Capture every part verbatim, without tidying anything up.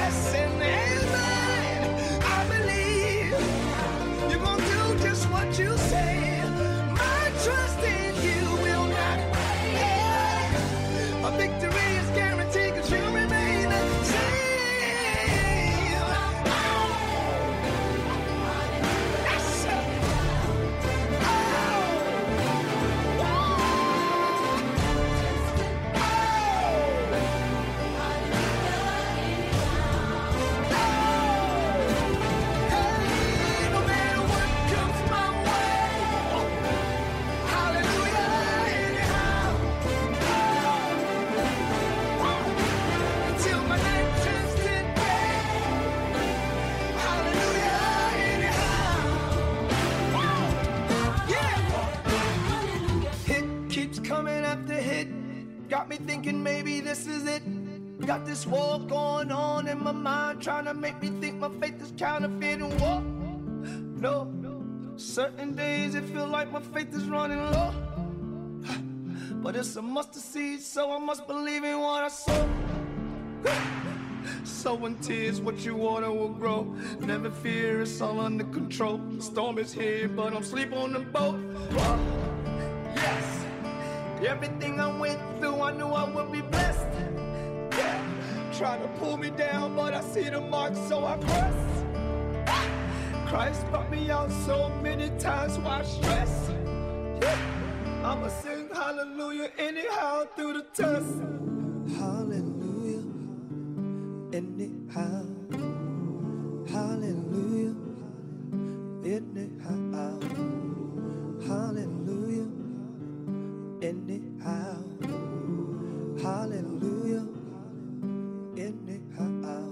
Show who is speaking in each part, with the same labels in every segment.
Speaker 1: yes and amen. I believe you're gonna do just what you say. My trust in you will not fail. A victory is guaranteed because you remain the same. Coming after hit, got me thinking maybe this is it. Got this war going on in my mind, trying to make me think my faith is counterfeit and what? No, certain days it feel like my faith is running low. But it's a mustard seed, so I must believe in what I sow. Sowing tears, what you water will grow. Never fear, it's all under control. The storm is here, but I'm asleep on the boat. Whoa. Yes. Everything I went through, I knew I would be blessed. Yeah, trying to pull me down, but I see the mark, so I press. Christ brought me out so many times, why stress? Yeah. I'ma sing hallelujah anyhow through the test. Hallelujah anyhow. Hallelujah anyhow. Hallelujah anyhow. Hallelujah anyhow.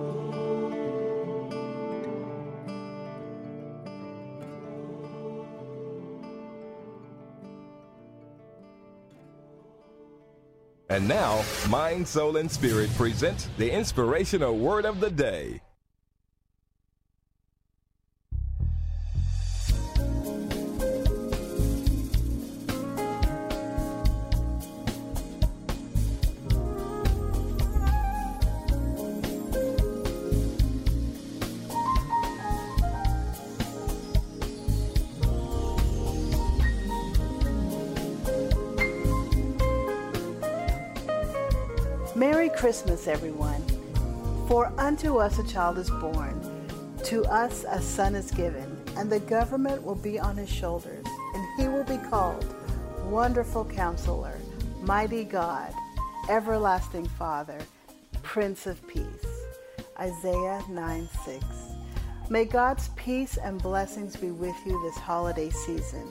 Speaker 2: And now, Mind, Soul, and Spirit presents the inspirational word of the day.
Speaker 3: Merry Christmas, everyone. For unto us a child is born, to us a son is given, and the government will be on his shoulders, and he will be called Wonderful Counselor, Mighty God, Everlasting Father, Prince of Peace. Isaiah nine six. May God's peace and blessings be with you this holiday season.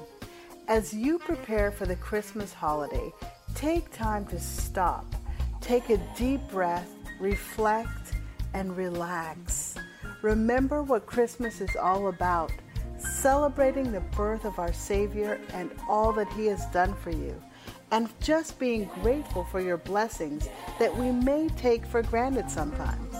Speaker 3: As you prepare for the Christmas holiday, take time to stop. Take a deep breath, reflect, and relax. Remember what Christmas is all about, celebrating the birth of our Savior and all that He has done for you, and just being grateful for your blessings that we may take for granted sometimes.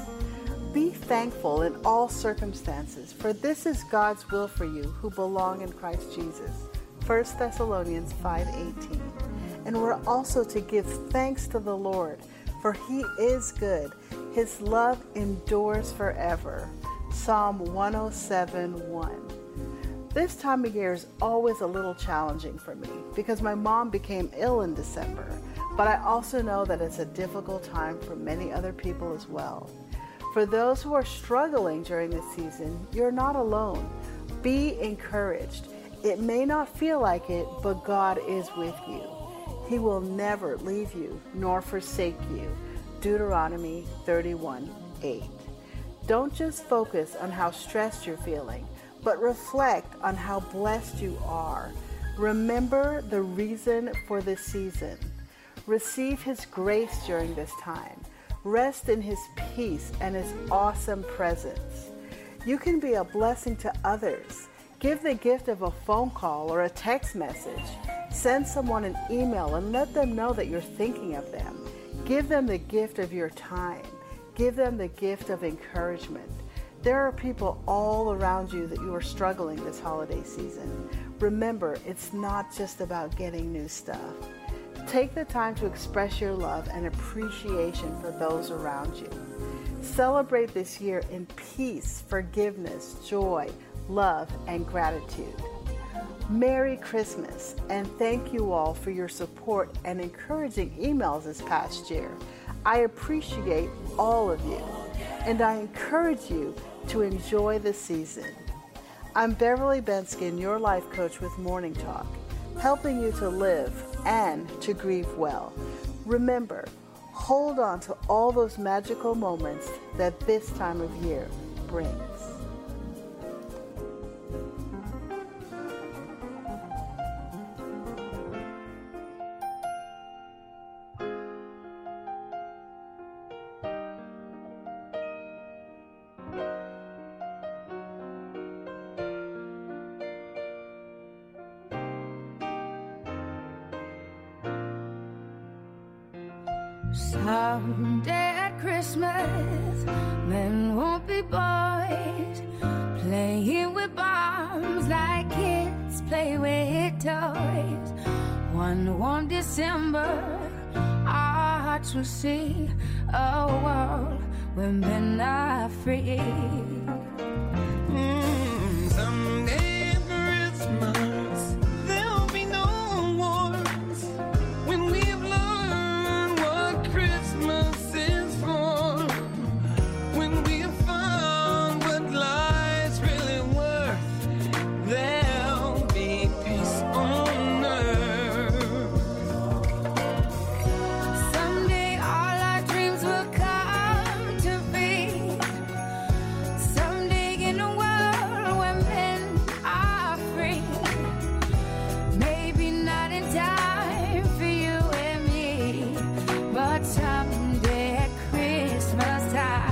Speaker 3: Be thankful in all circumstances, for this is God's will for you who belong in Christ Jesus. First Thessalonians five eighteen. And we're also to give thanks to the Lord, for He is good. His love endures forever. Psalm one oh seven one. This time of year is always a little challenging for me because my mom became ill in December, but I also know that it's a difficult time for many other people as well. For those who are struggling during this season, you're not alone. Be encouraged. It may not feel like it, but God is with you. He will never leave you nor forsake you. Deuteronomy thirty-one eight. Don't just focus on how stressed you're feeling, but reflect on how blessed you are. Remember the reason for this season. Receive His grace during this time. Rest in His peace and His awesome presence. You can be a blessing to others. Give the gift of a phone call or a text message. Send someone an email and let them know that you're thinking of them. Give them the gift of your time. Give them the gift of encouragement. There are people all around you that you are struggling this holiday season. Remember, it's not just about getting new stuff. Take the time to express your love and appreciation for those around you. Celebrate this year in peace, forgiveness, joy, love, and gratitude. Merry Christmas, and thank you all for your support and encouraging emails this past year. I appreciate all of you, and I encourage you to enjoy the season. I'm Beverly Benskin, your life coach with Morning Talk, helping you to live and to grieve well. Remember, hold on to all those magical moments that this time of year brings.
Speaker 4: Someday at Christmas, men won't be boys, playing with bombs like kids play with toys. One warm December, our hearts will see a world where men are free.
Speaker 5: Mm, someday at Christmas, there'll be no wars when we've learned what Christmas is for. When we've found what life's really worth, there'll be peace on earth.
Speaker 4: Someday all our dreams will come to be. Someday in a world where men are free. Maybe not in time for you and me, but someday at Christmas time.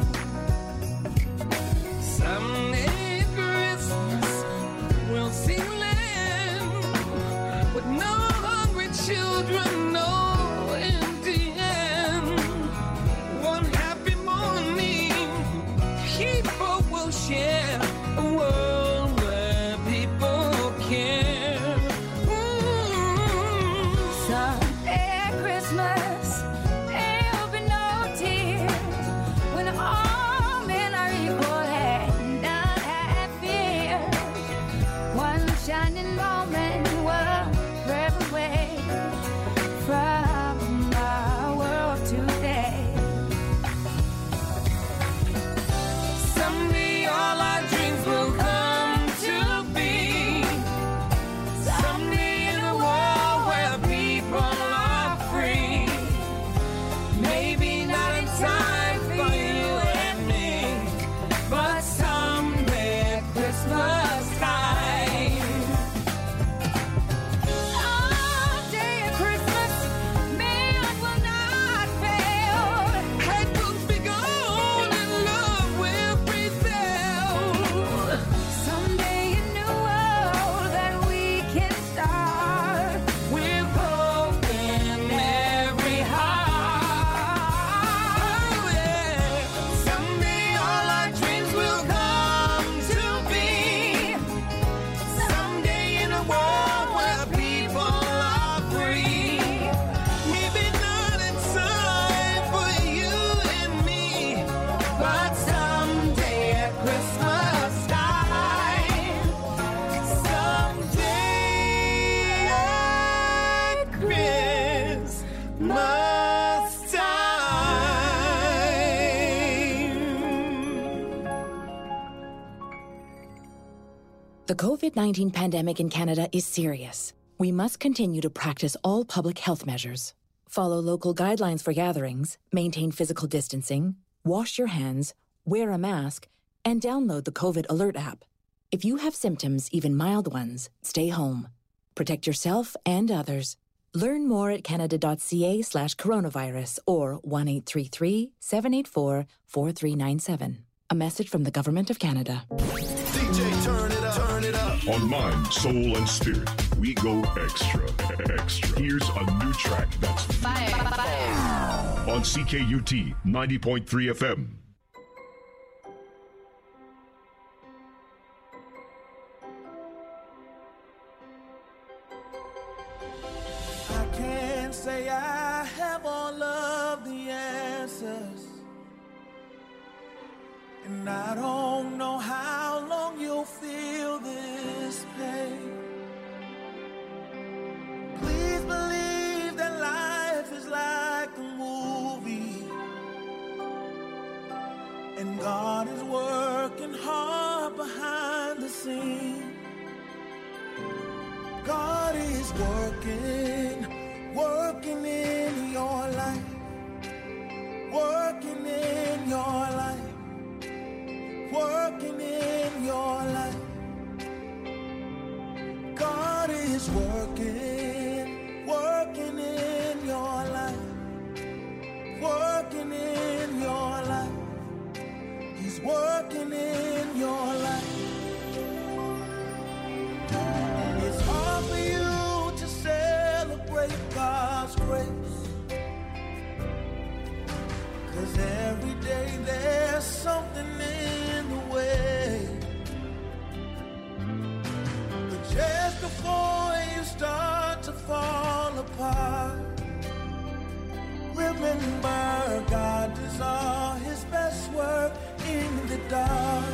Speaker 5: Someday at Christmas, we'll see land with no hungry children, no empty hand. One happy morning, people will share a world where people care. Ooh.
Speaker 4: Someday at Christmas, there'll be no tears when all men are equal and none have fear. One shining moment will forever away from our world today.
Speaker 5: Someday all our dreams will come to be. Someday in a world where people are free. Maybe not in time for you and me, but someday at Christmas time.
Speaker 4: Someday at Christmas, men will not fail.
Speaker 5: Hate will be gone and love will prevail.
Speaker 4: Someday a new world that we can start.
Speaker 5: With hope in every heart. Oh, yeah. Someday all our dreams will come to be. Someday in a world where people are free. Maybe not in time for you and me, but someday at Christmas time. Someday at Christmas time.
Speaker 6: The COVID nineteen pandemic in Canada is serious. We must continue to practice all public health measures. Follow local guidelines for gatherings, maintain physical distancing, wash your hands, wear a mask, and download the COVID Alert app. If you have symptoms, even mild ones, stay home. Protect yourself and others. Learn more at canada.ca slash coronavirus or one eight three three, seven eight four, four three nine seven. A message from the Government of Canada.
Speaker 7: D J, turn it up, turn it up.
Speaker 8: On Mind, Soul, and Spirit, we go extra, extra. Here's a new track that's
Speaker 4: Fire, fire.
Speaker 8: on C K U T ninety point three F M.
Speaker 1: I can't say I have all of the answers,
Speaker 5: And I don't know how long you'll feel this pain. Please believe that life is like a movie, and God is working hard behind the scenes. God is working, working in your life, working in your life, working in your life. God is working, working in your life, working in your life. He's working in your life. It's hard for you to celebrate God's grace, 'cause every day there's something in the way. But just before you start to fall apart, remember God does all his best work in the dark.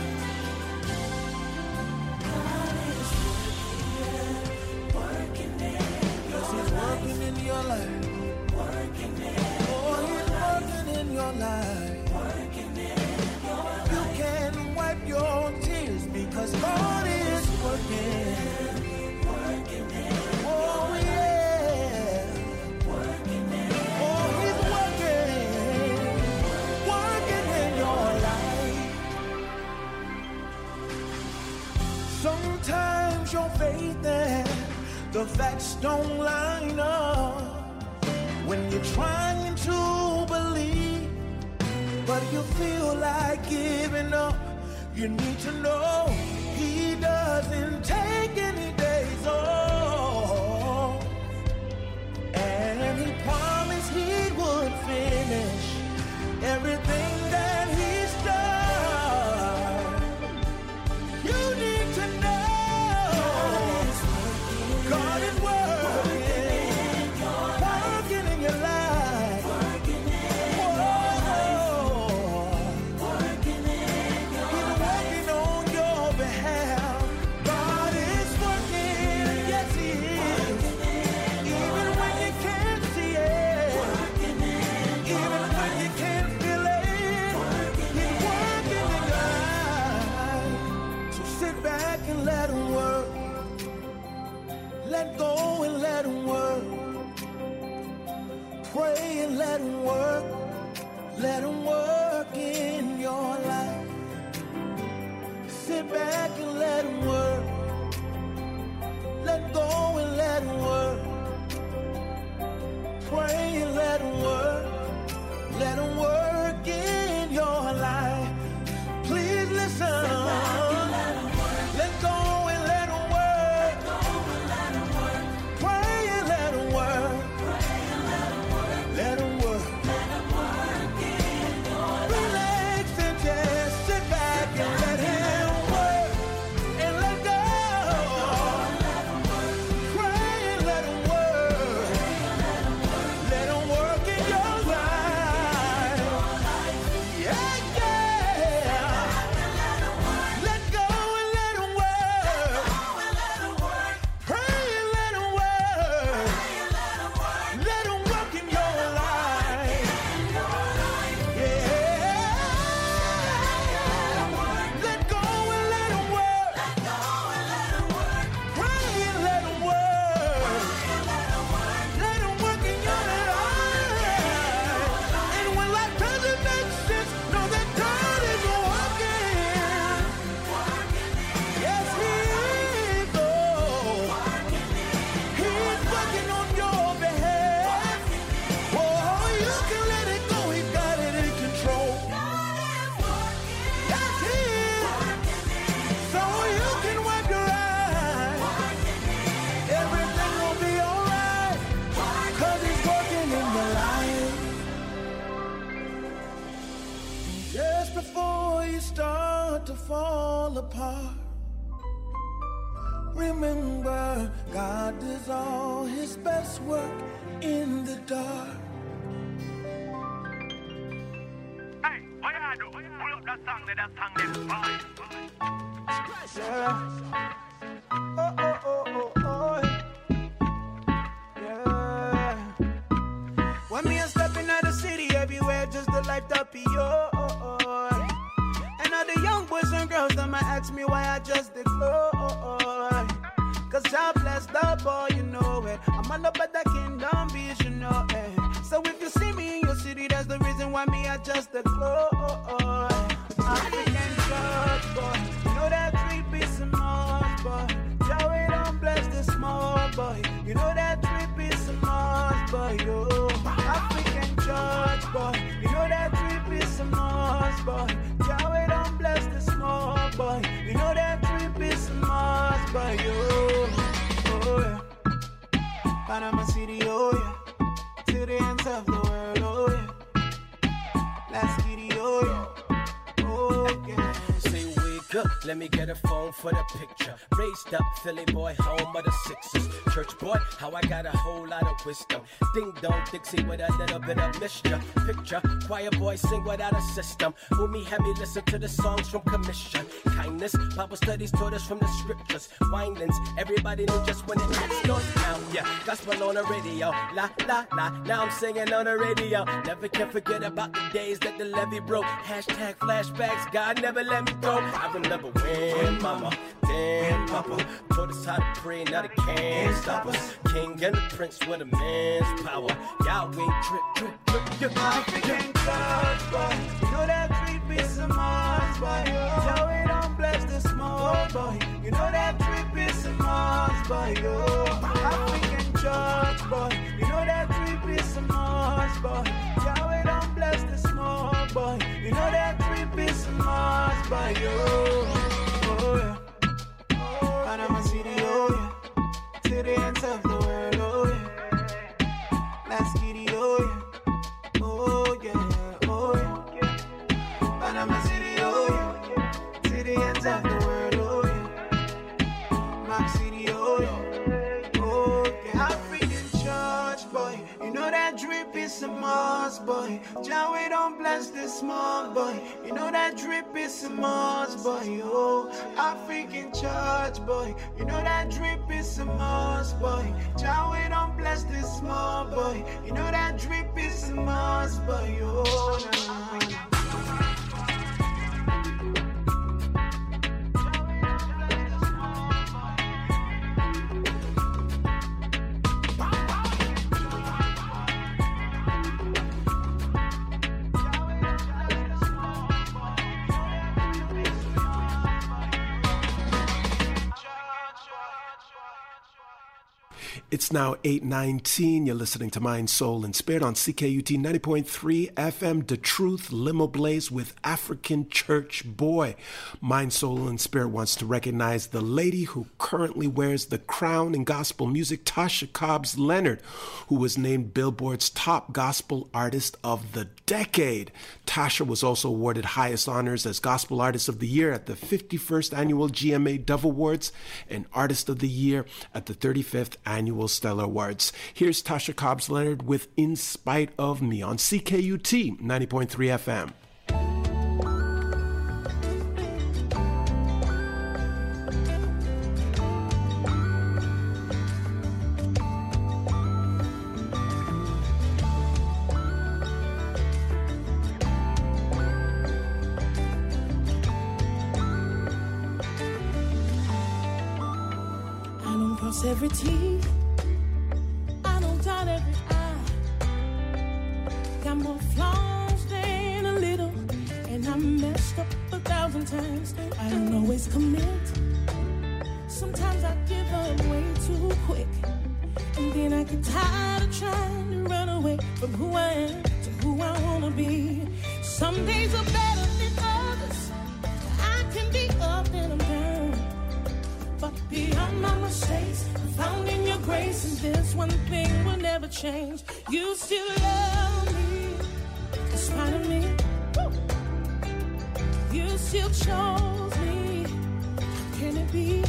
Speaker 5: Working in your life, working in oh, he's working in your life, working in your life. You can wipe your tears because God is working, working in oh yeah, working in oh he's working, working in your life. Sometimes your faith and the facts don't line up when you're trying to believe, but you feel like giving up. You need to know he doesn't take any days off, and he promised he would finish everything that he's done. You need to know God is working, working in your life, working in your life, working in your life. He's working on your behalf. God is working, yes he is. Even when you can't see it, even when you can't feel it, he's working in your life. So sit back and let him work. Let go and let him work. Pray and let him work. Let him work in your life. Sit back and let him work. Let go and let him work. Pray and let him work. Let him work in your life. Please listen. Let go and let him work. Pray and let him work. Let him work. Relax and just sit back and let him work. And let go. Pray and let him work. Let him work in your life. Yeah, yeah. Let go and let him work. Pray and let him work. Let him work in your life. Yeah. Let go and let him work. Pray and let him work. Let him work in your life. And when life doesn't make sense, know that God is working. Yes, he is. Oh, he's working on your behalf. Oh, you can let it go. He's got it in control. Yes, he is. So you can wipe your eyes. Everything will be alright. 'Cause he's working in your life. Just before you start to fall apart, remember God does all his best work in the dark.
Speaker 9: Hey, what y'all do? Pull up the
Speaker 1: Yeah. Oh, oh, oh, oh, oh. Yeah. When me a stepping out the city, everywhere just the light up yo. And all the young boys and girls that might ask me why I just the glow. Cause I bless the boy, you know it. I'm all about the kingdom beast, you know it. So if you see me in your city, that's the reason why me I just the glow. African church boy, you know that three piece of Mars boy. Joey don't bless the small boy, you know that three piece of Mars boy. Yo, African church boy, you know that three piece of Mars boy. Joey don't bless the small boy, you know that three piece of Mars boy. Yo, oh yeah, Panama City, oh yeah, to the ends of the world, oh yeah. Let's get it, oh yeah.
Speaker 9: Say wake up, let me get a phone for the picture. Raised up, Philly boy, home of the Sixers. Church boy, how I got a whole lot of wisdom. Ding dong, Dixie with a little bit of mischief. Picture, choir boy sing without a system. Umi had me listen to the songs from commission. Kindness, Bible studies taught us from the scriptures. Windings, everybody knew just when it gets north now. Yeah, gospel on the radio, la la la. Now I'm singing on the radio. Never can forget about the days that the levee broke. Hashtag flashbacks, God never let me go. I remember when mama, then papa taught us how to pray, now they can't stop us. King and the prince with a man's power. Yahweh drip, drip, drip, drip.
Speaker 1: African church boy, you know that three piece of Mars boy. Yahweh don't bless the small boy, you know that three piece of Mars boy. Yo, African church boy, you know that three piece of Mars boy. Yahweh don't bless the small boy, you know that three piece of Mars boy. Yo, oh yeah, Panama City, oh yeah, to the ends of the world, oh yeah. Let's get it, oh yeah. Oh yeah, oh yeah. Panama City, oh yeah. To the ends of the world, oh yeah. Mac City, oh yeah. Oh yeah. African church boy, you know that drip is a Mars boy. Yahweh don't bless the small boy, you know that drip is a Mars boy. Oh, African church boy, you know that drip is a Mars boy. Yahweh don't bless the small boy, you know that drip is a Mars boy. Oh, nah, nah, nah.
Speaker 10: It's now eight nineteen. You're listening to Mind, Soul, and Spirit on C K U T ninety point three F M, The Truth, Limo Blaze with African Church Boy. Mind, Soul, and Spirit wants to recognize the lady who currently wears the crown in gospel music, Tasha Cobbs Leonard, who was named Billboard's top gospel artist of the decade. Tasha was also awarded highest honors as Gospel Artist of the Year at the fifty-first Annual G M A Dove Awards and Artist of the Year at the thirty-fifth Annual Stellar Awards. Here's Tasha Cobbs Leonard with In Spite of Me on C K U T ninety point three F M.
Speaker 11: Every T, I don't dot every I. Got more flaws than a little, and I messed up a thousand times. I don't always commit. Sometimes I give up way too quick, and then I get tired of trying to run away from who I am to who I wanna be. Some days are better than others. I can be up and I'm down, but beyond my mistakes, found in your grace, and this one thing will never change. You still love me, in spite of me. Woo! You still chose me. How can it be?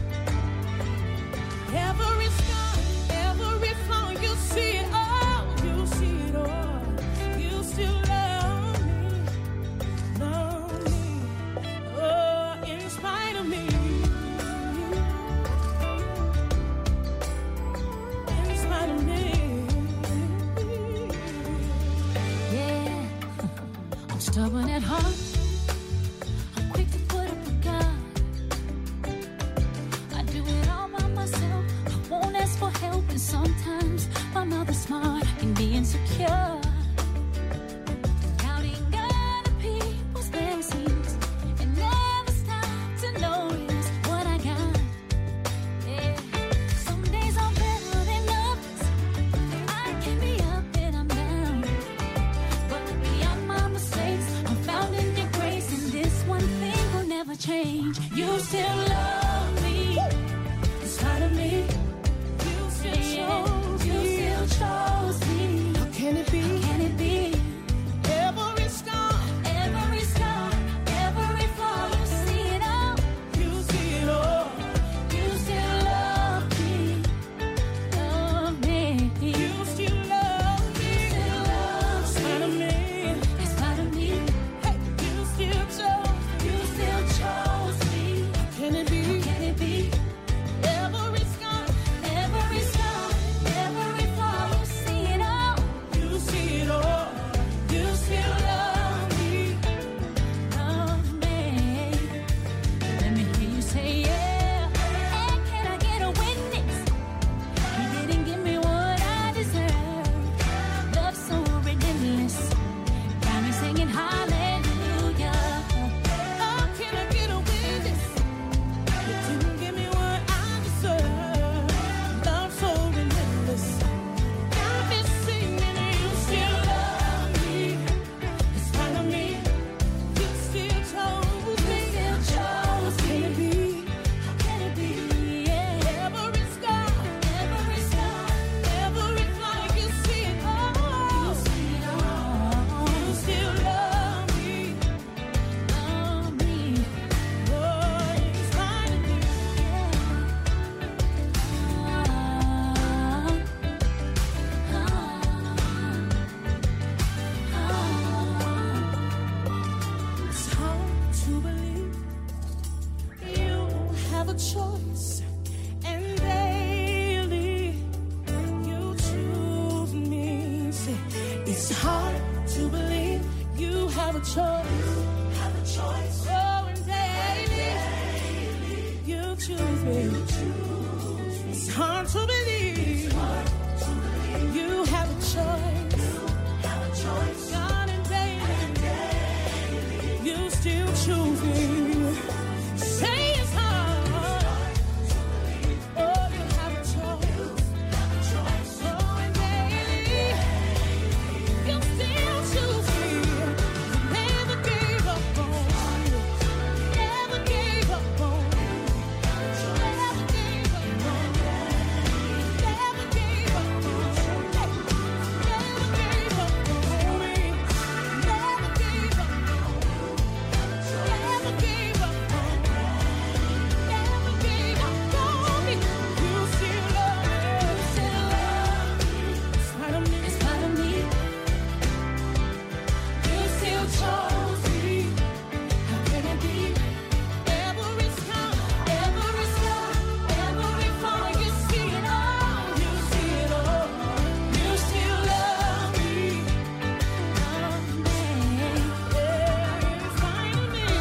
Speaker 11: Every scar, every flaw, you see it all. You see it all. You still love me, love me.
Speaker 4: I'm stubborn at heart. I'm quick to put up a guard. I do it all by myself. I won't ask for help, and sometimes my mouth is smart. I can be insecure. Doubting other people's blessings and never stop to notice what I got. Yeah. Some days I'm better than others. I can be up and I'm down. But beyond my mistakes, I'm found in your grace, and this one thing will never change. You still love me in spite of me. You still chose me. You still chose me.
Speaker 11: How can it be?
Speaker 4: How can it be?
Speaker 11: Every scar,
Speaker 4: Every scar, every flaw, you see it all.
Speaker 11: you see it all.
Speaker 4: You still love me, love me.
Speaker 11: You still love me.
Speaker 4: still love
Speaker 11: In spite of me.
Speaker 4: In spite of me,
Speaker 11: Hey, you still chose.
Speaker 4: you still chose me.
Speaker 11: Can it be?
Speaker 4: How can it be?
Speaker 11: Every scar,
Speaker 4: Every scar, every flaw, you see it all.
Speaker 11: you see it all. You still love me.
Speaker 4: Love me. Let me hear you say yeah. And can I get a witness? You didn't give me what I deserve. Love so relentless. Got me singing hallelujah.
Speaker 11: How can I get a witness? You didn't give me what I deserve. Love so relentless. Got me singing, you still love me. In spite of me, you still chose me.
Speaker 4: Still chose
Speaker 11: Can it
Speaker 4: me.
Speaker 11: be?
Speaker 4: How can it be? Yeah.
Speaker 11: Every scar,
Speaker 4: Every scar,
Speaker 11: every flaw, you see it all.
Speaker 4: you see it all.
Speaker 11: You still love me.
Speaker 4: Love me.
Speaker 11: Oh, in spite of me. It's hard to believe you have a choice, and daily you choose me. Say, it's hard to believe you have a choice. Have a choice. Oh, and daily you choose me. It's hard to believe you have a choice. God, and daily you still choose me. Say it's hard. Oh, you have a choice. Oh, and daily you still choose me. You never gave up on me. Never gave up on me. Never gave up on me. Never gave up on me. Never gave up on me. Never gave up on me. Never gave up on me. Never gave up on me. You still love me. You still love me. In spite of me.
Speaker 4: In spite of me,
Speaker 11: You still chose me. How can it be? Every scar,
Speaker 4: every scar, every flaw, you see it all.
Speaker 11: you see it all. You still love me.
Speaker 4: Love me.
Speaker 11: Yeah, in spite of me.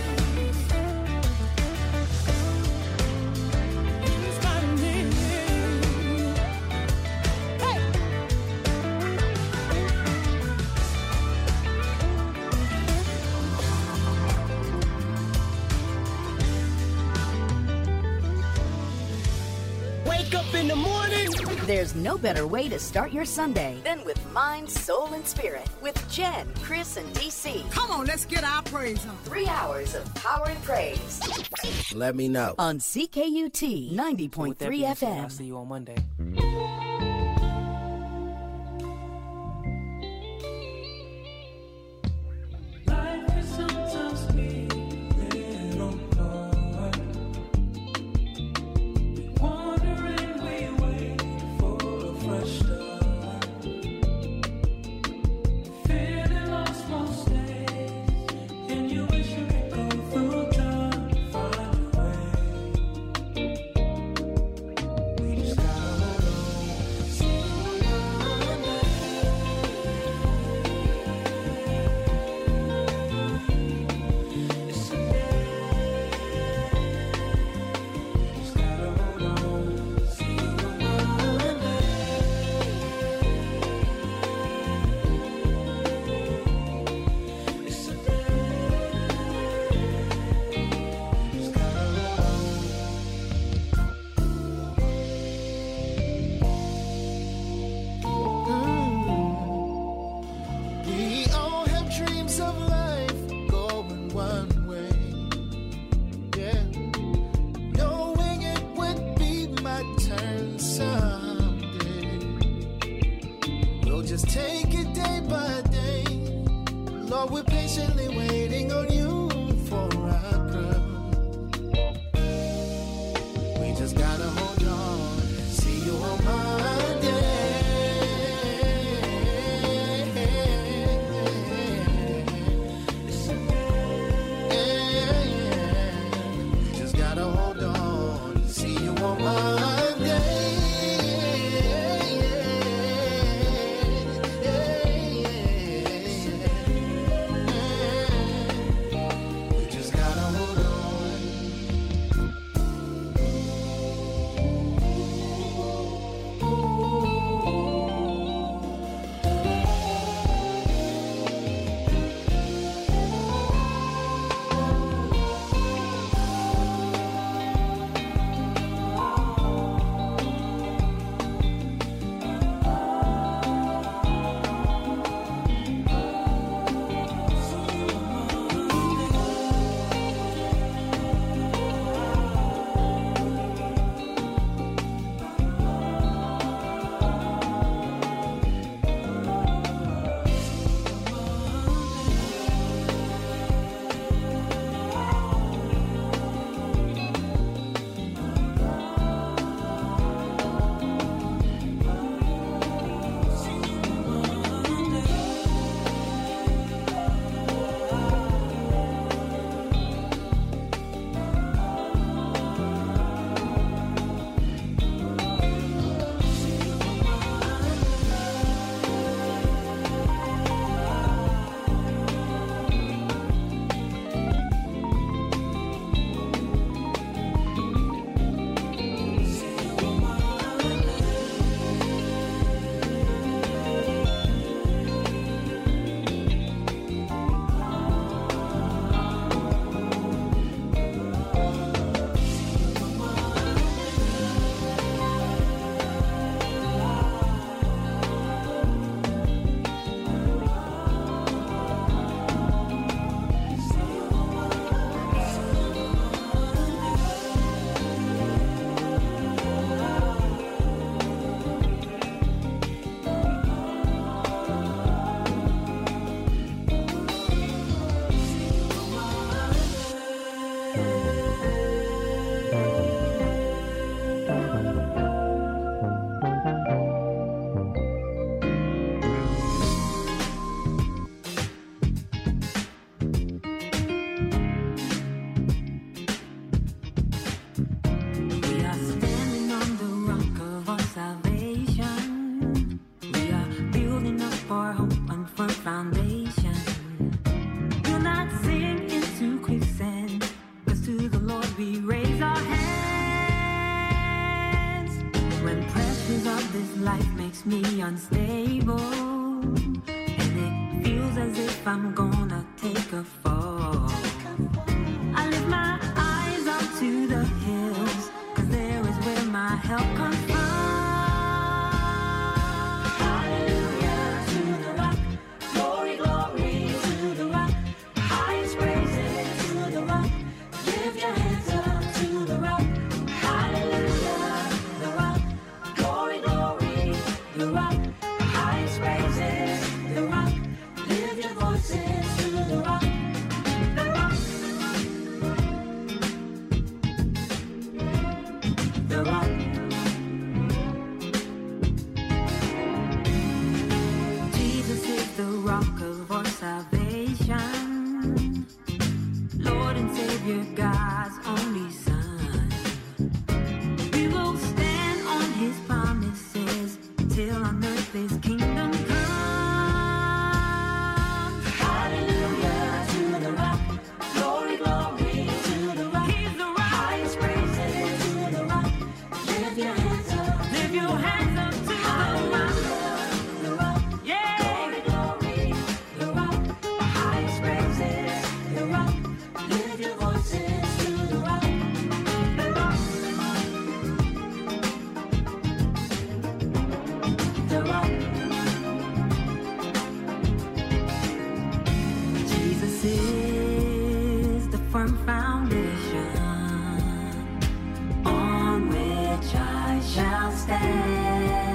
Speaker 11: In spite of me. Hey.
Speaker 5: Wake up in the morning.
Speaker 12: There's no better way to start your Sunday than with Mind, Soul, and Spirit with Jen, Chris, and D C.
Speaker 13: Come on, let's get our praise on.
Speaker 12: Three hours of power and praise
Speaker 5: Let me know.
Speaker 12: on C K U T ninety point three F M.
Speaker 14: I'll see you on Monday.
Speaker 11: Life is sometimes me, little apart. Wondering, we wait for a fresh start. Feeling lost most days, and you wish you could go through time, find a way. We just gotta hold on.
Speaker 5: we're patiently waiting on you for our crown. We just gotta hold on, see you on Monday. We just gotta hold on, see you on Monday.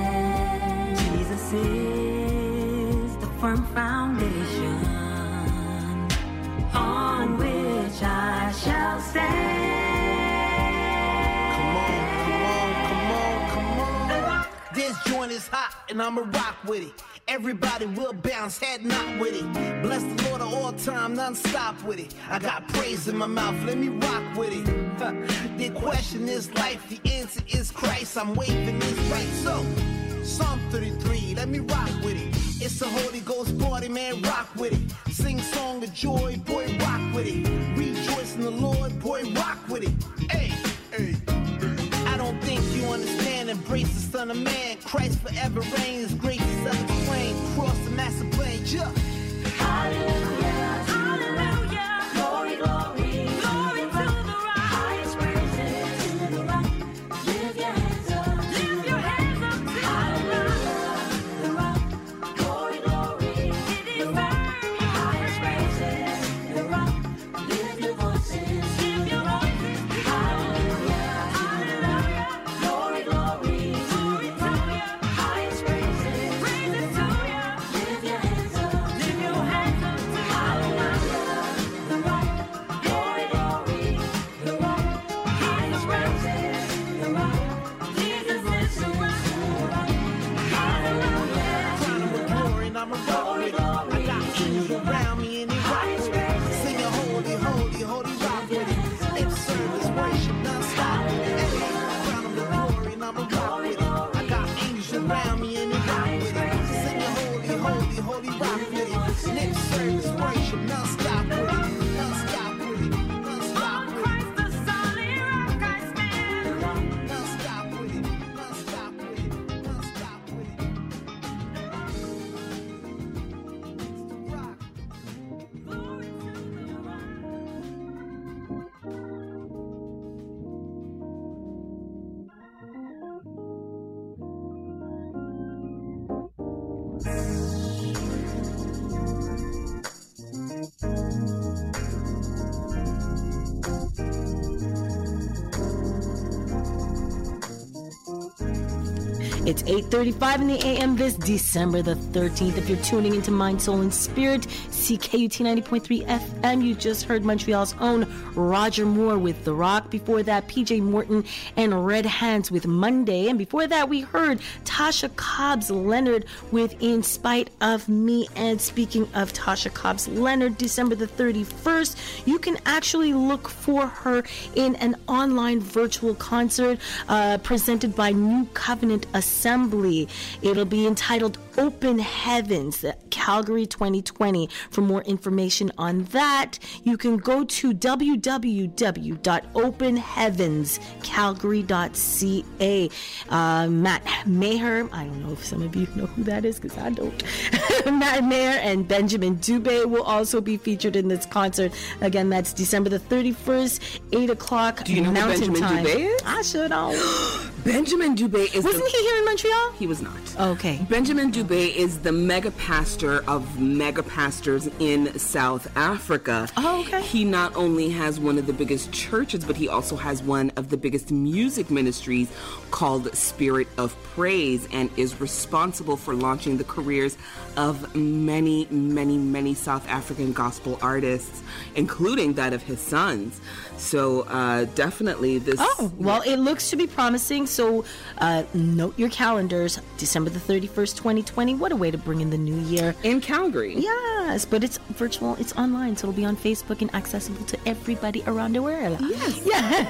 Speaker 14: firm foundation
Speaker 5: hot and I'ma rock with it. Everybody will bounce, head not with it. Bless the Lord of all time, non-stop with it. I got praise in my mouth, let me rock with it. Huh. The question is life, the answer is Christ. I'm waving this right, so Psalm thirty-three, let me rock with it. It's a Holy Ghost party, man, rock with it. Sing song of joy, boy, rock with it. Rejoice in the Lord, boy, rock with it. Hey, hey. I don't think you understand, embrace the Son of Man. Christ forever reigns, grace is unexplained. Cross the master plane, yeah. Hallelujah, hallelujah, glory, glory, glory to the rock. Highest praises to the rock. Lift your hands up, lift your hands up to hallelujah, the rock. Glory, glory, it is firm. Highest praises, the rock. Lift your voices, lift your voices. Hallelujah, hallelujah, glory, glory, glory to you. Highest praises, praises to you. Lift your hands up, lift your hands up to hallelujah, the rock. Glory, glory, the rock. Highest praises, the rock. Jesus is the rock, the rock. Hallelujah. Crown with glory and I'm a rock with it. I got angels around me and they rock with it. Sing a holy, holy, holy rock with it. Lip service, worship, non-stop with it. Hey, crown with glory and I'm a rock with it. I got angels around me and they rock with it. Sing a holy, holy, holy rock with it. Lip service, worship, non-stop with it. Non-stop with it. Non-stop with it. Christ the solid rock I stand. Non-stop with it. Non-stop with it. Non-stop with it. Rock. Glory to the rock.
Speaker 14: It's eight thirty-five in the A M this December the thirteenth. If you're tuning into Mind, Soul, and Spirit, C K U T ninety point three F M, you just heard Montreal's own Roger Moore with The Rock. Before that, P J Morton and Red Hands with Monday. And before that, we heard Tasha Cobbs Leonard with In Spite of Me. And speaking of Tasha Cobbs Leonard, December the thirty-first, you can actually look for her in an online virtual concert uh, presented by New Covenant Assembly. It'll be entitled Open Heavens, Calgary twenty twenty. For more information on that, you can go to w w w dot open heavens calgary dot c a. Uh, Matt Maher, I don't know if some of you know who that is because I don't. Matt Maher and Benjamin Dubé will also be featured in this concert. Again, that's December the thirty-first, eight o'clock.
Speaker 15: Do you know
Speaker 14: Mountain
Speaker 15: who Benjamin
Speaker 14: time.
Speaker 15: Dubé is?
Speaker 14: I should know.
Speaker 15: Benjamin Dubé is
Speaker 14: Wasn't
Speaker 15: the,
Speaker 14: he here in Montreal?
Speaker 15: He was not.
Speaker 14: Okay.
Speaker 15: Benjamin Dubé is the mega pastor of mega pastors in South Africa.
Speaker 14: Oh, okay.
Speaker 15: He not only has one of the biggest churches, but he also has one of the biggest music ministries called Spirit of Praise, and is responsible for launching the careers of many, many, many South African gospel artists, including that of his sons. So uh, definitely this...
Speaker 14: Oh, well, it looks to be promising. So uh, note your calendars. December the thirty-first, twenty twenty. What a way to bring in the new year.
Speaker 15: In Calgary.
Speaker 14: Yes, but it's virtual. It's online. So it'll be on Facebook and accessible to everybody around the world.
Speaker 15: Yes.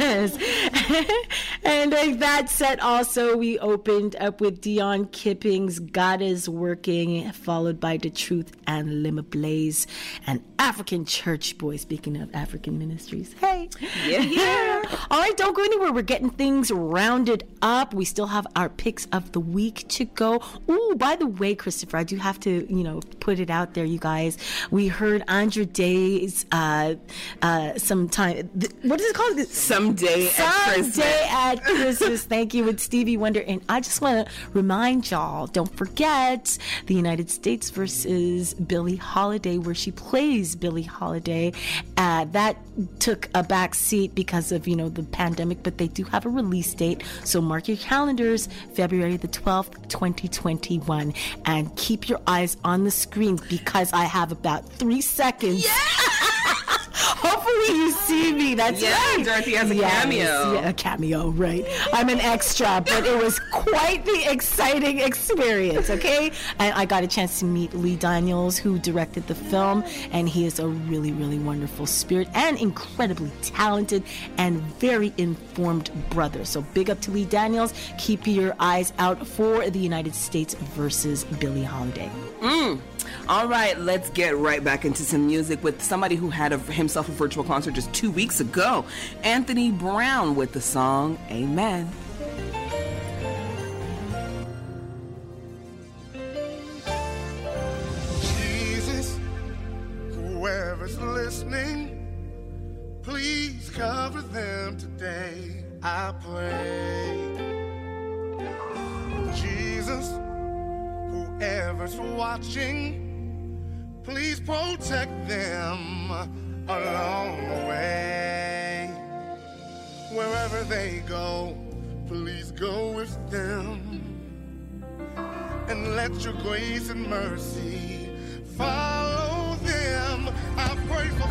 Speaker 14: Yes. And like that said, also, we opened up with Dion Kipping's God is Working, followed by The Truth and Lima Blaze, and African Church Boy. Speaking of African ministries. Hey.
Speaker 15: Yeah, yeah.
Speaker 14: All right, don't go anywhere. We're getting things rounded up. We still have our picks of the week to go. Ooh, by the way, Christopher, I do have to, you know, put it out there, you guys. We heard Andra Day's uh, uh, sometime. Th- what is it called?
Speaker 15: Someday at Christmas.
Speaker 14: Someday at Christmas. Thank you, with Stevie Wonder. And I just want to remind y'all, don't forget the United States versus Billie Holiday, where she plays Billie Holiday. Uh, that took a back seat because of, you know, the pandemic, but they do have a release date. So mark your calendars, February the twelfth, twenty twenty-one. And keep your eyes on the screen because I have about three seconds.
Speaker 15: Yeah!
Speaker 14: Hopefully you see me. That's
Speaker 15: yeah,
Speaker 14: right.
Speaker 15: Dorothy has a
Speaker 14: Yes,
Speaker 15: cameo.
Speaker 14: Yeah, a cameo, right. I'm an extra, but it was quite the exciting experience, okay? And I got a chance to meet Lee Daniels, who directed the film, and he is a really, really wonderful spirit and incredibly talented and very informed brother. So big up to Lee Daniels. Keep your eyes out for the United States versus Billie Holiday.
Speaker 15: Mm. All right, let's get right back into some music with somebody who had a, himself a virtual concert just two weeks ago. Anthony Brown with the song Amen.
Speaker 5: Jesus, whoever's listening, please cover them today, I pray. Jesus, whoever's watching, please protect them along the way. Wherever they go, please go with them. And let your grace and mercy follow them. I pray for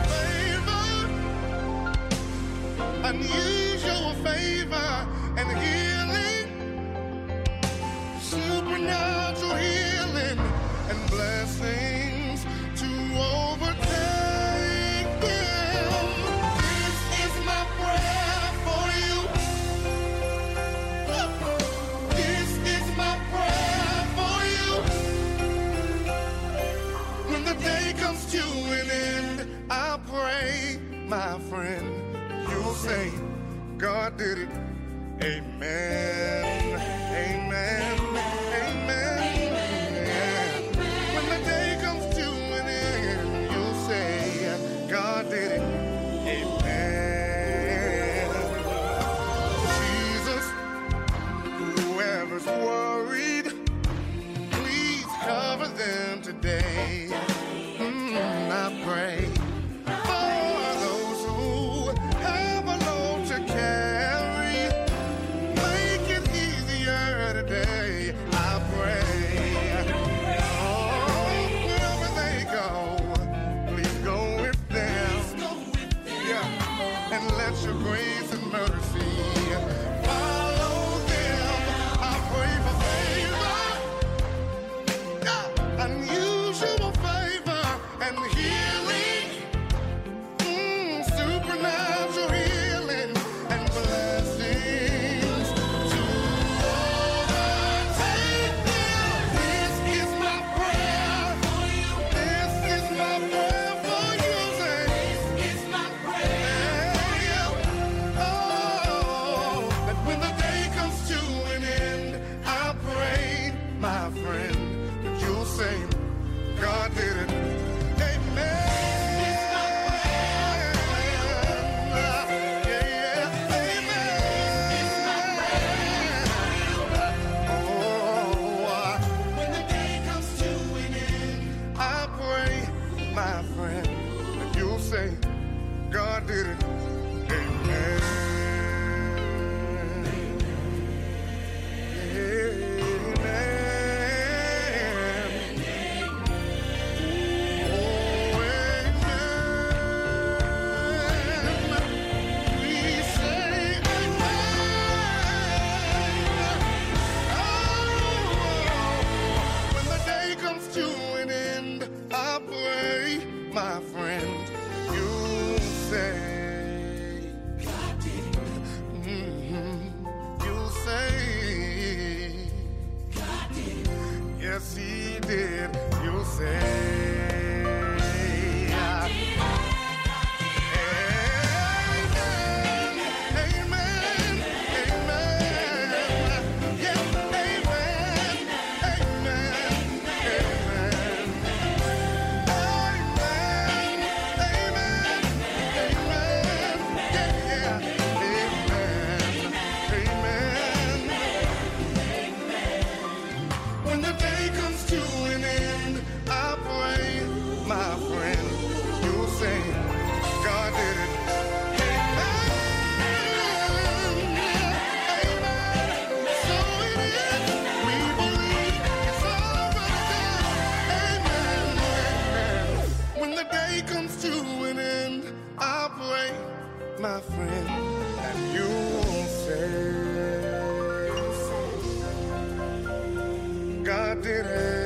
Speaker 5: favor, unusual favor and healing, supernatural healing and blessings to overtake them. This is my prayer for you. This is my prayer for you. When the day comes to an end, I pray, my friend, you'll say, God did it. Amen. Amen. Worried, please cover them today. Mm, I pray for those who have a load to carry. Make it easier today. I pray. Oh, wherever they go, please go with them. Yeah, and let your grace and mercy unusual favor and healing, mm, supernatural healing and blessings to overtake them. This is my prayer for you. This is my prayer for you. Say, this is my prayer for you. Oh, that when the day comes to an end, I pray, my friend, you'll say, God did it. Amen. Yeah, yeah. Amen. Oh, when the day comes to an end, I pray, my friend, that you'll say, God did it. Amen. My friend, you say my friend, and you won't say God did it.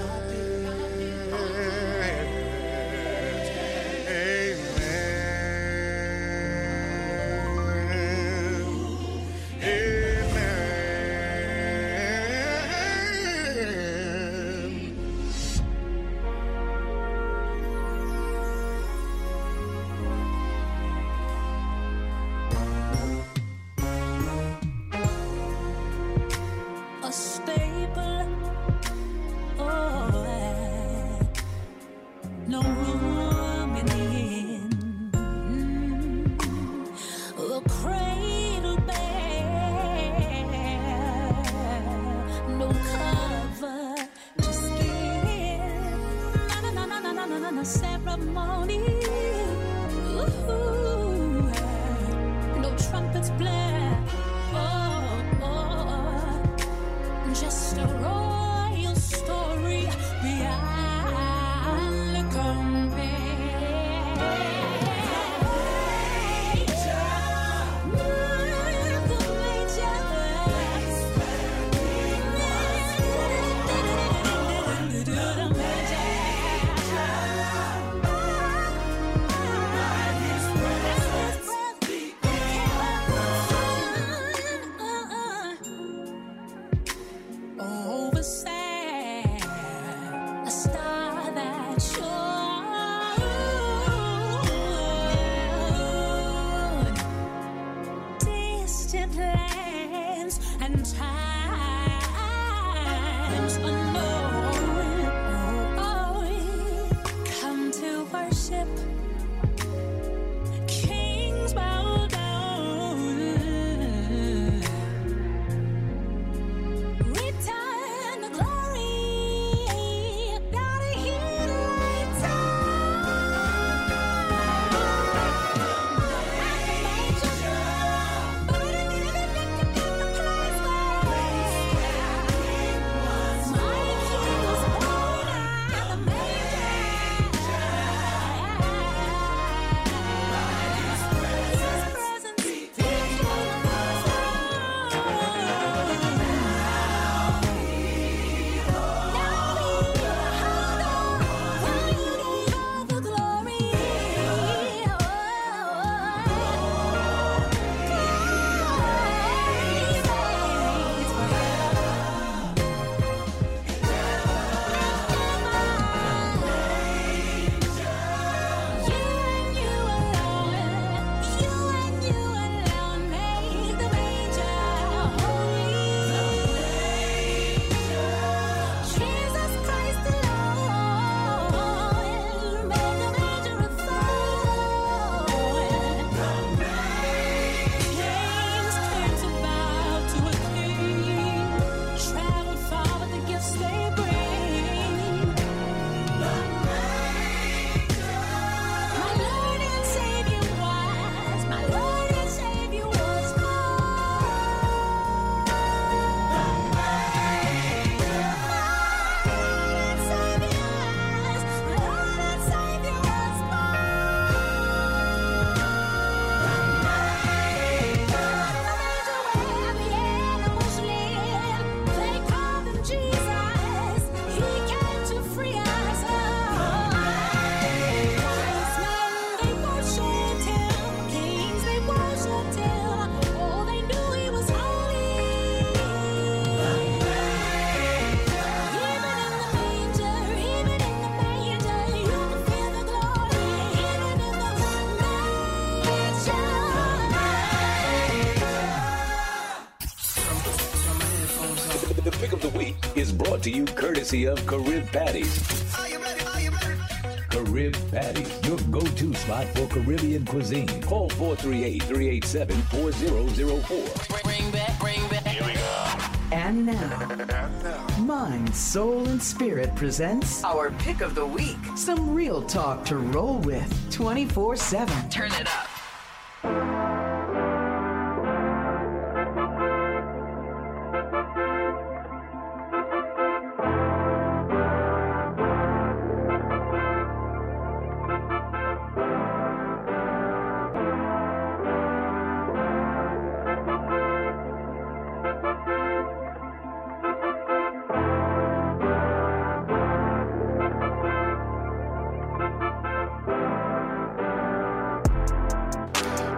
Speaker 16: Brought to you courtesy of Carib Patties.
Speaker 5: Are you ready? Are you ready?
Speaker 16: Carib Patties, your go-to spot for Caribbean cuisine. Call four three eight, three eight seven, four zero zero four.
Speaker 17: Bring back, bring back. Here we go. And now, and now, Mind, Soul, and Spirit presents our pick of the week. Some real talk to roll with twenty-four seven. Turn it up.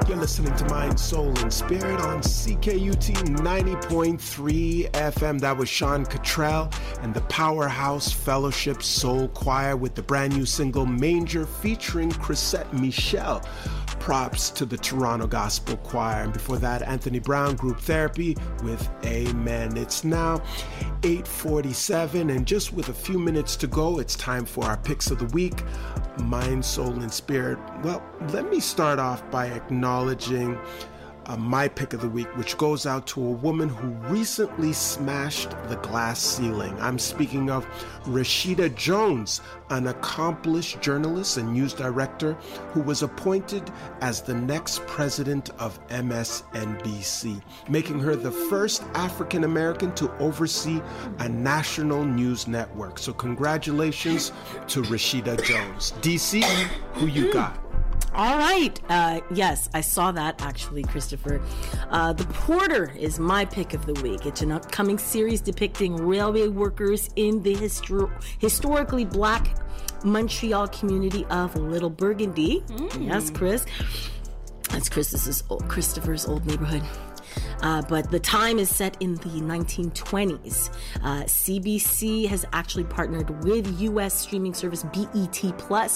Speaker 10: You're listening to Mind, Soul, and Spirit on C K U T ninety point three F M. That was Sean Cottrell and the Powerhouse Fellowship Soul Choir with the brand new single Manger featuring Chrisette Michelle. Props to the Toronto Gospel Choir. And before that, Anthony Brown Group Therapy with Amen. It's now eight forty-seven, and just with a few minutes to go, it's time for our picks of the week. Mind, Soul, and Spirit. Well, let me start off by acknowledging uh, my pick of the week, which goes out to a woman who recently smashed the glass ceiling. I'm speaking of Rashida Jones, an accomplished journalist and news director who was appointed as the next president of M S N B C, making her the first African American to oversee a national news network. So congratulations to Rashida Jones. D C, who you got?
Speaker 14: All right. Uh, yes, I saw that actually, Christopher. Uh, The Porter is my pick of the week. It's an upcoming series depicting railway workers in the histor- historically black Montreal community of Little Burgundy. Mm. Yes, Chris. That's Chris's old, Christopher's old neighborhood. Uh, but the time is set in the nineteen twenties. Uh, C B C has actually partnered with U S streaming service B E T Plus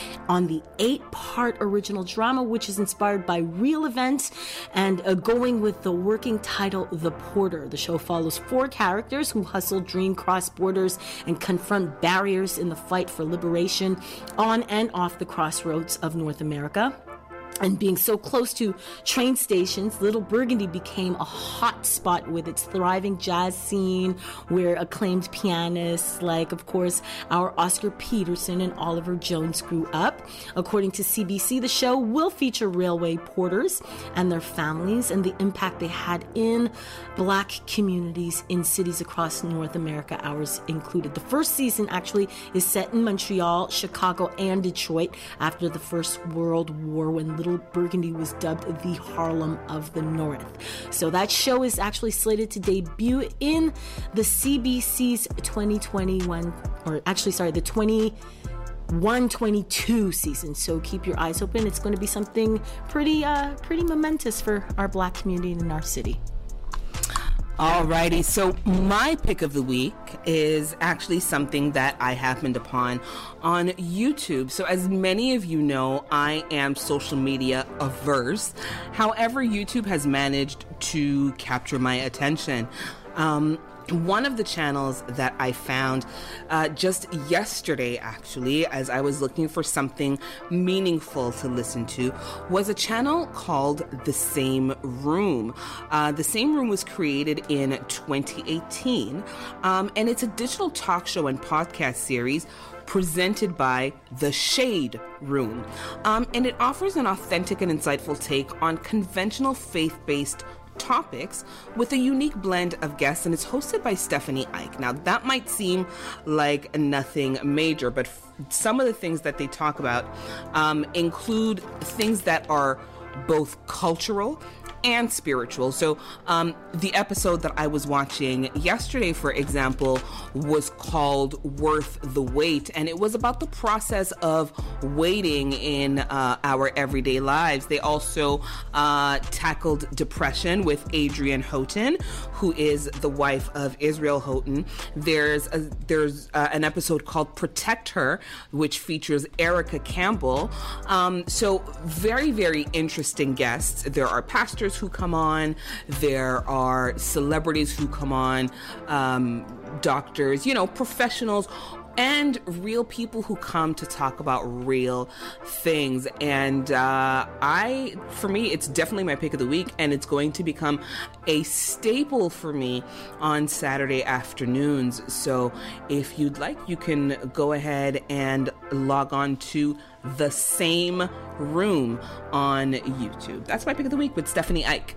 Speaker 14: on the eight-part original drama, which is inspired by real events and uh, going with the working title, The Porter. The show follows four characters who hustle, dream, cross borders, and confront barriers in the fight for liberation on and off the crossroads of North America. And being so close to train stations, Little Burgundy became a hot spot with its thriving jazz scene, where acclaimed pianists like, of course, our Oscar Peterson and Oliver Jones grew up. According to C B C, the show will feature railway porters and their families and the impact they had in black communities in cities across North America, ours included. The first season actually is set in Montreal, Chicago, and Detroit after the First World War, when Little Burgundy was dubbed the Harlem of the North. So that show is actually slated to debut in the C B C's twenty twenty-one, or actually, sorry, the twenty-one twenty-two season. So keep your eyes open. It's going to be something pretty, uh, pretty momentous for our black community in our city.
Speaker 15: Alrighty, so my pick of the week is actually something that I happened upon on YouTube. So as many of you know, I am social media averse. However, YouTube has managed to capture my attention. Um, One of the channels that I found uh, just yesterday, actually, as I was looking for something meaningful to listen to, was a channel called The Same Room. Uh, The Same Room was created in twenty eighteen, um, and it's a digital talk show and podcast series presented by The Shade Room. Um, and it offers an authentic and insightful take on conventional faith-based topics with a unique blend of guests, and it's hosted by Stephanie Ike. Now, that might seem like nothing major, but f- some of the things that they talk about um, include things that are both cultural and spiritual. So um, the episode that I was watching yesterday, for example, was called Worth the Wait, and it was about the process of waiting in uh, our everyday lives. They also uh, tackled depression with Adrienne Houghton, who is the wife of Israel Houghton. There's a, there's uh, an episode called Protect Her, which features Erica Campbell. Um, so very, very interesting guests. There are pastors who come on, there are celebrities who come on, um, doctors, you know, professionals, and real people who come to talk about real things. And uh, I, for me, it's definitely my pick of the week, and it's going to become a staple for me on Saturday afternoons. So if you'd like, you can go ahead and log on to The Same Room on YouTube. That's my pick of the week with Stephanie Ike.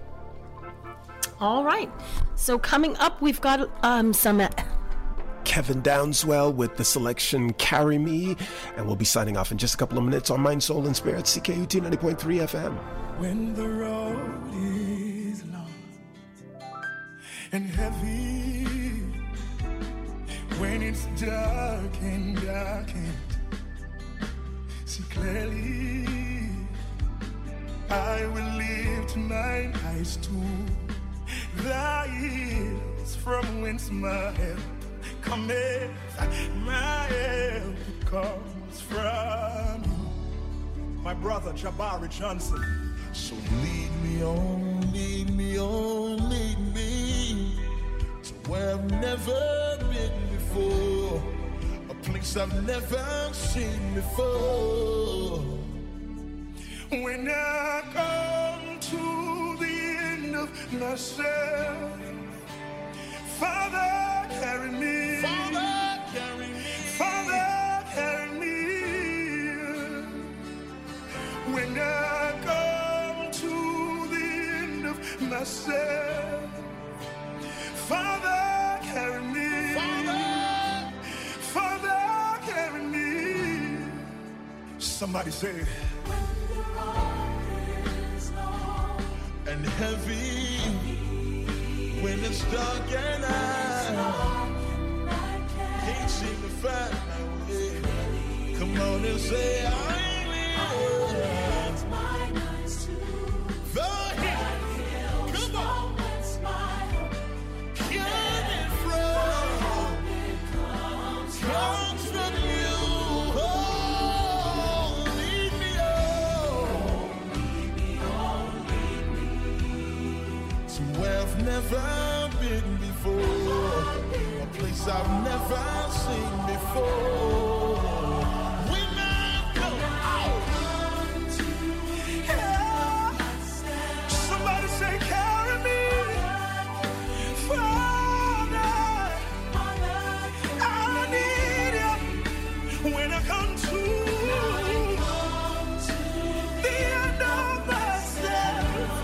Speaker 14: All right. So coming up, we've got um, some... Uh,
Speaker 10: Kevin Downswell with the selection Carry Me, and we'll be signing off in just a couple of minutes on Mind, Soul, and Spirit, C K U T ninety point three F M.
Speaker 5: When the road is long and heavy, when it's dark and dark and see clearly, I will lift mine eyes to the hills from whence my help cometh. My help comes from you. My brother Jabari Johnson. So lead me on, lead me on, lead me to where I've never been before, a place I've never seen before. When I come to the end of myself, Father, carry me. Father, carry me. Father, carry me. When I come to the end of myself, Father, carry me. Father, Father, carry me. Somebody say, and heavy, when it's dark and I can't seem to find my way. Come on and say, I will. The hill, come on. Coming from, comes from you. Oh, lead me on. To where I've never been before, a place I've never seen before. When I come out, yeah. Somebody say, carry me, Father. I need you when I come to the end of myself.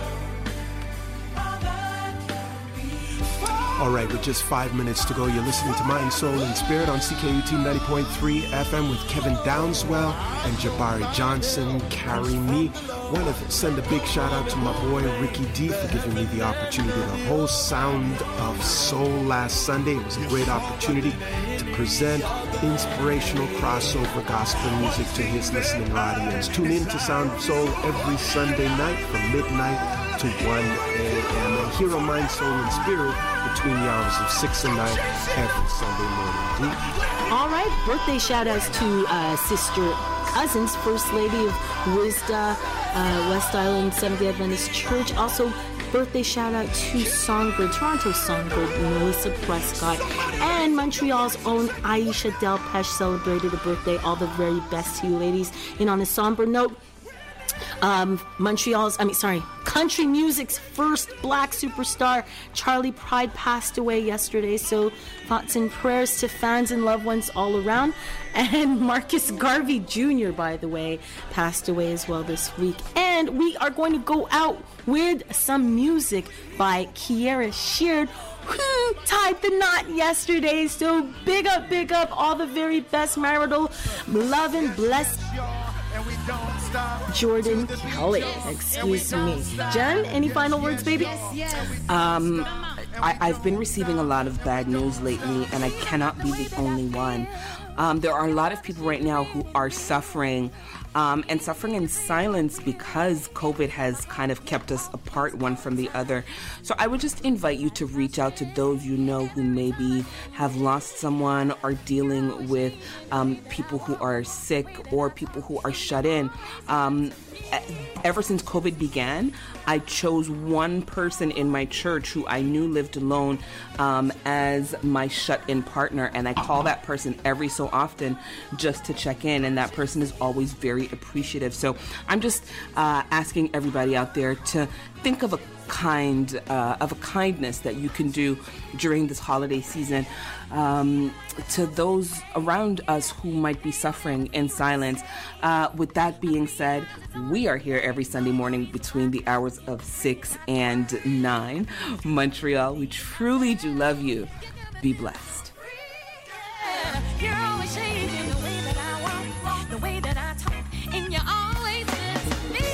Speaker 10: All right, with just five minutes to go, you're listening to Mind, Soul, and Spirit on C K U T ninety point three F M with Kevin Downswell and Jabari Johnson. Carry me. Want to send a big shout out to my boy Ricky D for giving me the opportunity to host Sound of Soul last Sunday. It was a great opportunity to present inspirational crossover gospel music to his listening audience. Tune in to Sound of Soul every Sunday night from midnight to one a.m. and hear on Mind, Soul, and Spirit between the hours of six and nine every Sunday morning.
Speaker 14: All right, birthday shout outs to uh, Sister Cousins, First Lady of Wisda, uh, West Island Seventh-day Adventist Church. Also, birthday shout out to Songbird, Toronto Songbird, Melissa Prescott, and Montreal's own Aisha Delpesh celebrated a birthday. All the very best to you ladies. And on a somber note, Um, Montreal's, I mean, sorry, country music's first black superstar, Charlie Pride, passed away yesterday. So thoughts and prayers to fans and loved ones all around. And Marcus Garvey Junior, by the way, passed away as well this week. And we are going to go out with some music by Kiera Sheard, who tied the knot yesterday. So big up, big up, all the very best marital love and bless. Jordan Kelly, excuse me. Jen, any final words, baby?
Speaker 15: Um, I, I've been receiving a lot of bad news lately, and I cannot be the only one. Um, there are a lot of people right now who are suffering, um, and suffering in silence because COVID has kind of kept us apart one from the other. So I would just invite you to reach out to those you know who maybe have lost someone or dealing with um, people who are sick or people who are shut in. Um, ever since COVID began, I chose one person in my church who I knew lived alone um, as my shut-in partner, and I call that person every so often just to check in, and that person is always very appreciative. So I'm just uh, asking everybody out there to think of a kind uh, of a kindness that you can do during this holiday season um, to those around us who might be suffering in silence. Uh, with that being said, we are here every Sunday morning between the hours of six and nine. Montreal, we truly do love you. Be blessed.
Speaker 4: You're always changing the way that I walk, the way that I talk, and you're always with me.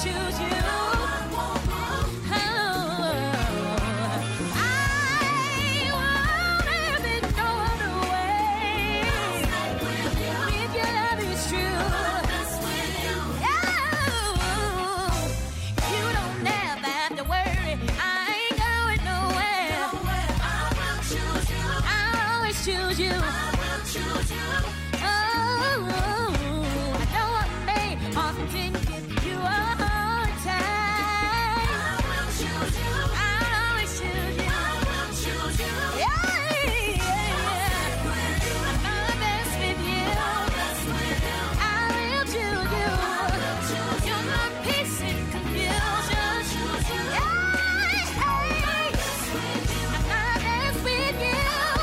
Speaker 11: choose you. Choose you. I will choose you. Oh, I know I may often give you a hard time. I will choose you. I'll always choose you. I will choose you. Yeah, yeah, yeah. I'm my best with you. I will choose you. You're my peace and confusion. Yeah, hey. I'm my best with you.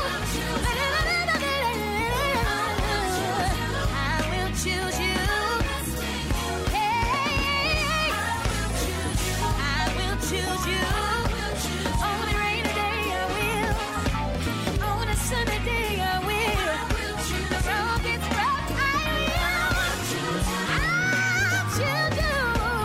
Speaker 11: Choose you. Hey, I will choose you. On the rainy day I will. On a sunny day I will. The road gets rough, I will. I'll choose you.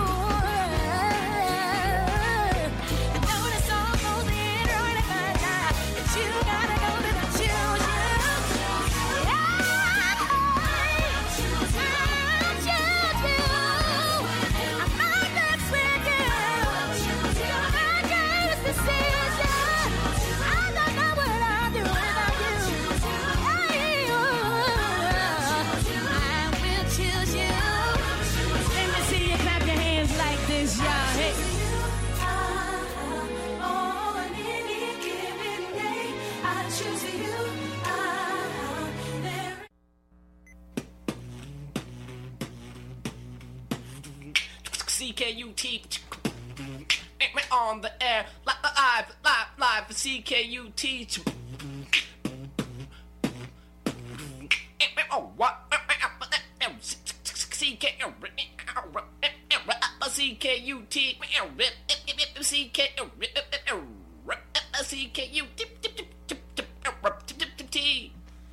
Speaker 11: I know the song goes in right about now, but you gotta know that I choose you.
Speaker 18: C K U T on the air, live, live, live, live for C K U T. Oh, what? C K C K U T C K C K U T.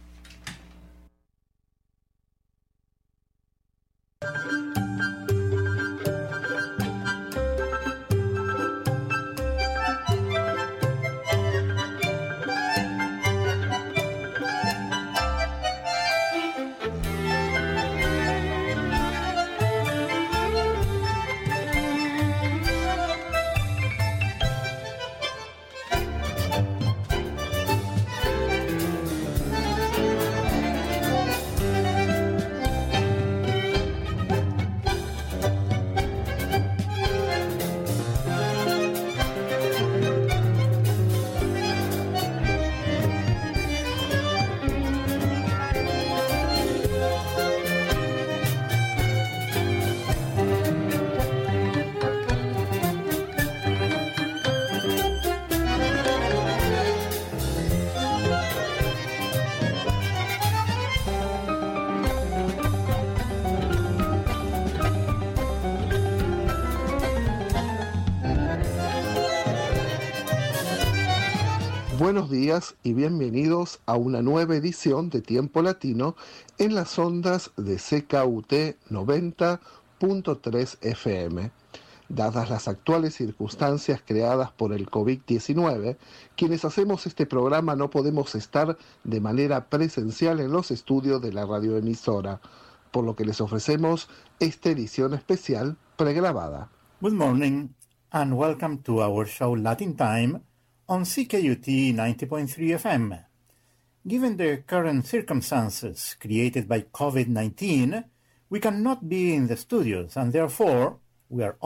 Speaker 19: Buenos días y bienvenidos a una nueva edición de Tiempo Latino en las ondas de C K U T noventa punto tres F M. Dadas las actuales circunstancias creadas por el COVID diecinueve, quienes hacemos este programa no podemos estar de manera presencial en los estudios de la radioemisora, por lo que les ofrecemos esta edición especial pregrabada.
Speaker 20: Good morning and welcome to our show Latin Time on C K U T ninety point three F M. Given the current circumstances created by COVID nineteen, we cannot be in the studios and therefore we are